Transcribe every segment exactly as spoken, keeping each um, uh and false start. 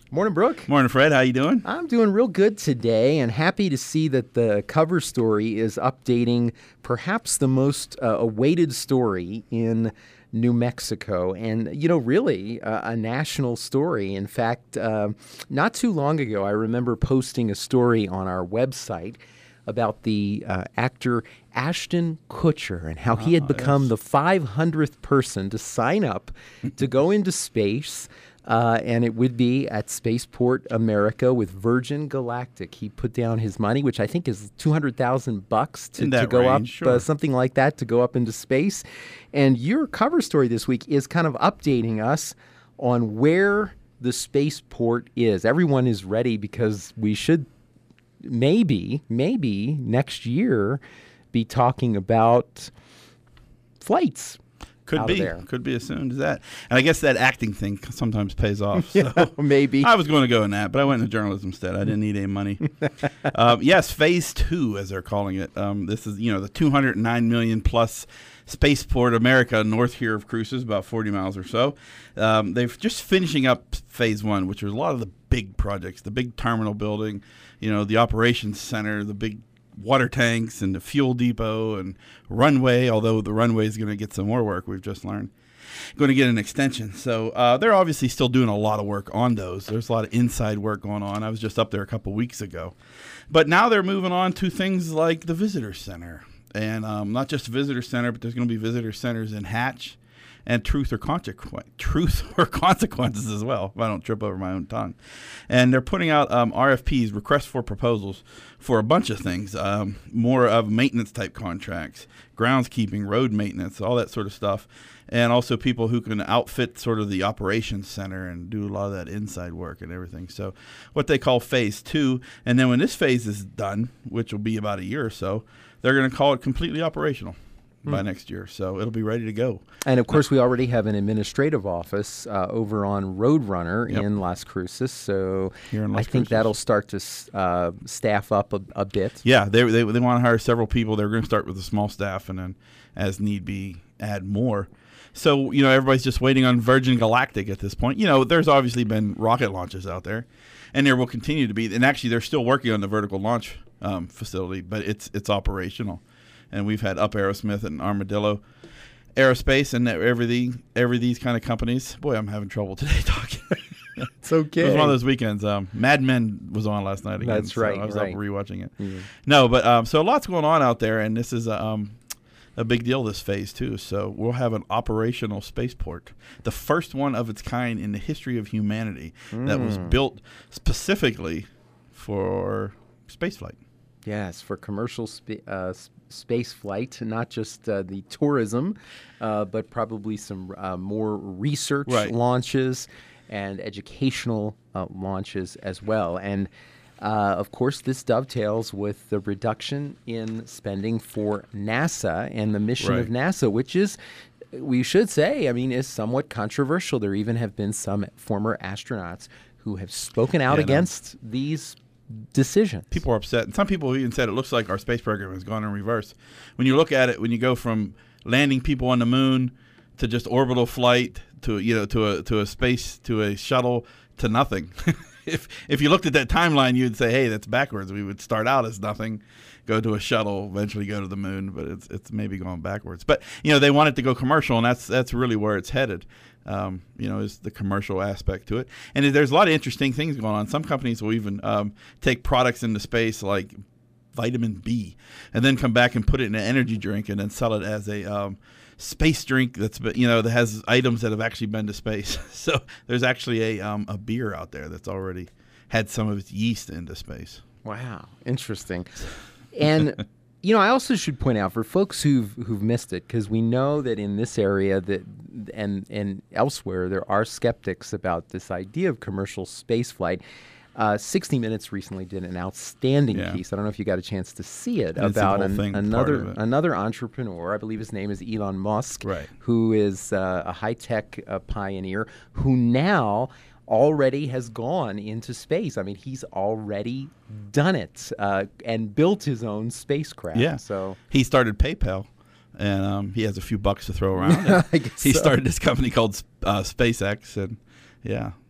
Morning, Brooke. Morning, Fred. How you doing? I'm doing real good today, and happy to see that the cover story is updating perhaps the most uh, awaited story in New Mexico, and, you know, really uh, a national story. In fact, uh, not too long ago, I remember posting a story on our website about the uh, actor Ashton Kutcher and how he had Ah, become yes. the five hundredth person to sign up to go into space. Uh, and it would be at Spaceport America with Virgin Galactic. He put down his money, which I think is two hundred thousand bucks to, In to that go range, up, sure. uh, something like that, to go up into space. And your cover story this week is kind of updating us on where the spaceport is. Everyone is ready because we should maybe, maybe next year be talking about flights. Could out of be. there. Could be as soon as that. And I guess that acting thing sometimes pays off. Yeah, So maybe. I was going to go in that, but I went into journalism instead. I didn't need any money. um, yes, phase two, as they're calling it. Um, this is, you know, the two hundred nine million plus Spaceport America north here of Cruces, about forty miles or so. Um, they're just finishing up phase one, which was a lot of the big projects, the big terminal building, you know, the operations center, the big water tanks and the fuel depot and runway, although the runway is going to get some more work, we've just learned. Going to get an extension. So uh, they're obviously still doing a lot of work on those. There's a lot of inside work going on. I was just up there a couple weeks ago. But now they're moving on to things like the visitor center. And um, not just visitor center, but there's going to be visitor centers in Hatch and truth or consequence, truth or consequences as well, if I don't trip over my own tongue. And they're putting out um, R F Ps, requests for proposals, for a bunch of things, um, more of maintenance type contracts, groundskeeping, road maintenance, all that sort of stuff, and also people who can outfit sort of the operations center and do a lot of that inside work and everything. So what they call phase two. And then when this phase is done, which will be about a year or so, they're going to call it completely operational by next year, so it'll be ready to go. And of course, we already have an administrative office uh, over on Roadrunner Yep. in Las Cruces, so Here in I Las think Cruces. that'll start to s- uh, staff up a, a bit. Yeah, they they, they want to hire several people. They're going to start with a small staff and then, as need be, add more. So, you know, everybody's just waiting on Virgin Galactic at this point. You know, there's obviously been rocket launches out there, and there will continue to be. And actually, they're still working on the vertical launch um, facility, but it's it's operational. And we've had Up Aerosmith and Armadillo Aerospace and everything, every these kind of companies. Boy, I'm having trouble today talking. It's okay. It was one of those weekends. Um, Mad Men was on last night again. That's so right, I was right. up rewatching it. Mhm. No, but um, so lots going on out there, and this is a, um, a big deal, this phase too. So we'll have an operational spaceport, the first one of its kind in the history of humanity that was Mm. built specifically for spaceflight. Yes, for commercial spa- uh, s- space flight, not just uh, the tourism, uh, but probably some uh, more research Right. launches and educational uh, launches as well. And uh, of course, this dovetails with the reduction in spending for NASA and the mission of Right. NASA, which is, we should say, I mean, is somewhat controversial. There even have been some former astronauts who have spoken out Yeah, no. against these decisions. People are upset, and some people even said it looks like our space program has gone in reverse. When you look at it, when you go from landing people on the moon to just orbital flight to you know to a to a space to a shuttle to nothing. if if you looked at that timeline, you'd say, hey, that's backwards. We would start out as nothing, go to a shuttle, eventually go to the moon, but it's it's maybe going backwards. But you know they want it to go commercial, and that's that's really where it's headed. Um, you know, is the commercial aspect to it. And there's a lot of interesting things going on. Some companies will even um, take products into space like vitamin B and then come back and put it in an energy drink and then sell it as a um, space drink that's, you know, that has items that have actually been to space. So there's actually a, um, a beer out there that's already had some of its yeast into space. Wow, interesting. And you know, I also should point out for folks who've who've missed it, because we know that in this area that and and elsewhere there are skeptics about this idea of commercial space flight. Uh, sixty minutes recently did an outstanding Yeah. piece. I don't know if you got a chance to see it, It's the about whole an, thing, part another of it. another entrepreneur. I believe his name is Elon Musk, Right. who is uh, a high tech uh, pioneer who now already has gone into space. I mean, he's already done it uh, and built his own spacecraft. Yeah. So He started PayPal, and um, he has a few bucks to throw around. I guess he so. started this company called uh, SpaceX, and yeah,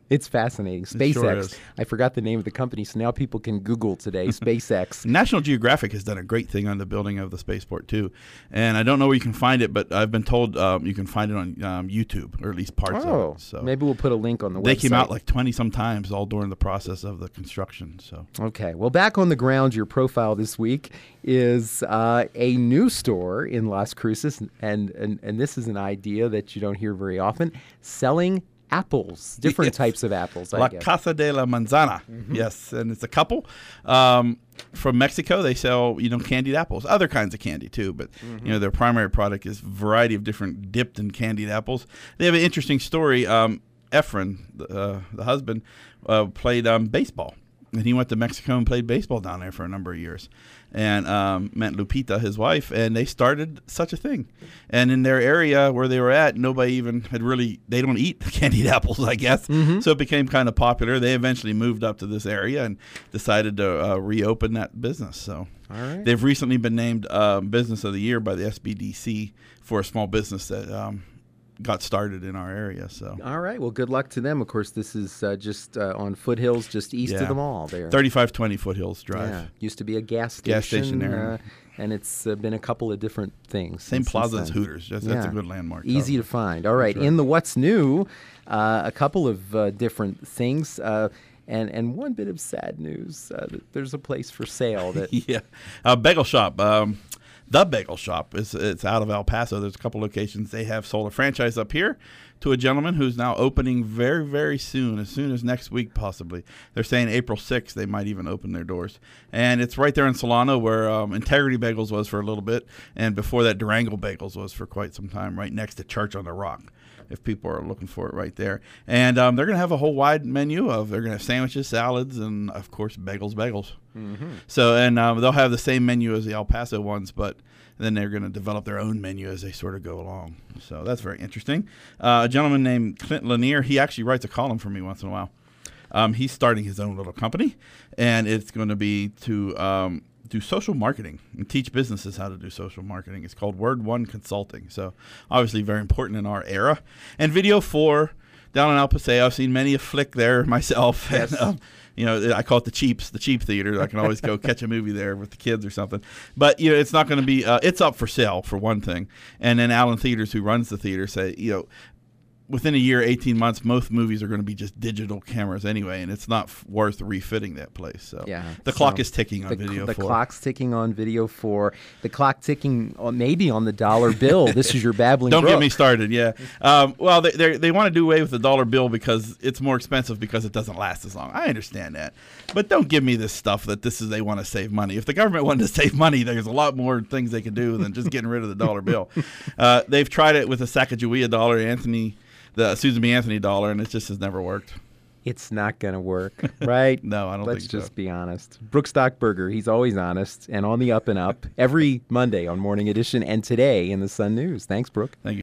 It's fascinating. It SpaceX. sure is. I forgot the name of the company, so now people can Google today. SpaceX. National Geographic has done a great thing on the building of the spaceport too, and I don't know where you can find it, but I've been told um, you can find it on um, YouTube, or at least parts oh, of it. So maybe we'll put a link on the they website. came out like twenty some times, all during the process of the construction. So okay, well, back on the ground, your profile this week is uh, a new store in Las Cruces, and, and and this is an idea that you don't hear very often: selling apples, different Yes. types of apples. I La guess. Casa de la Manzana. Mm-hmm. Yes, and it's a couple um, from Mexico. They sell, you know, candied apples, other kinds of candy too, but Mm-hmm. you know, their primary product is a variety of different dipped and candied apples. They have an interesting story. Um, Efren, uh, the husband, uh, played um, baseball, and he went to Mexico and played baseball down there for a number of years, and um, met Lupita, his wife, and they started such a thing. And in their area where they were at, nobody even had really, they don't eat candied apples, I guess. Mm-hmm. So it became kind of popular. They eventually moved up to this area and decided to uh, reopen that business. So All right. they've recently been named uh, Business of the Year by the S B D C for a small business that um, got started in our area. So All right. Well, good luck to them. Of course, this is uh, just uh, on Foothills, just east Yeah. of the mall there. thirty-five twenty Foothills Drive. Yeah. Used to be a gas station. Gas station there. Uh, and it's uh, been a couple of different things. Same since plaza as then. Hooters. That's, that's a Yeah. good landmark. Easy to find. All right. right. In the What's New, uh, a couple of uh, different things. Uh, and, and one bit of sad news. Uh, that there's a place for sale that yeah, uh, bagel shop. Um, the Bagel Shop is it's out of El Paso. There's a couple locations. They have sold a franchise up here to a gentleman who's now opening very, very soon, as soon as next week possibly. They're saying April sixth they might even open their doors. And it's right there in Solano where um, Integrity Bagels was for a little bit, and before that Durango Bagels was for quite some time, right next to Church on the Rock, if people are looking for it right there. And um, they're going to have a whole wide menu of, they're going to have sandwiches, salads, and, of course, bagels, bagels. Mm-hmm. So, and um, they'll have the same menu as the El Paso ones, but then they're going to develop their own menu as they sort of go along. So that's very interesting. Uh, a gentleman named Clint Lanier, he actually writes a column for me once in a while. Um, he's starting his own little company, and it's going to be to um, do social marketing and teach businesses how to do social marketing. It's called Word One Consulting. So obviously very important in our era. And Video four down in El Paseo, I've seen many a flick there myself. Yes. And, um, you know, I call it the Cheaps, the cheap theater. I can always go catch a movie there with the kids or something. But, you know, it's not going to be, uh, it's up for sale for one thing. And then Allen Theaters, who runs the theater, say, you know, within a year, eighteen months, most movies are going to be just digital cameras anyway, and it's not f- worth refitting that place. So Yeah, the so clock is ticking on the, Video the four. clock's ticking on Video four. The clock ticking on, maybe on the dollar bill. This is your babbling Don't brook. get me started. Yeah. Um, well, they they they want to do away with the dollar bill because it's more expensive because it doesn't last as long. I understand that, but don't give me this stuff that this is they want to save money. If the government wanted to save money, there's a lot more things they could do than just getting rid of the dollar bill. Uh, they've tried it with the Sacagawea dollar, Anthony, the Susan B. Anthony dollar, and it just has never worked. It's not going to work, right? No, I don't Let's think so. just be honest. Brooke Stockburger, he's always honest and on the up and up every Monday on Morning Edition and today in the Sun News. Thanks, Brooke. Thank you.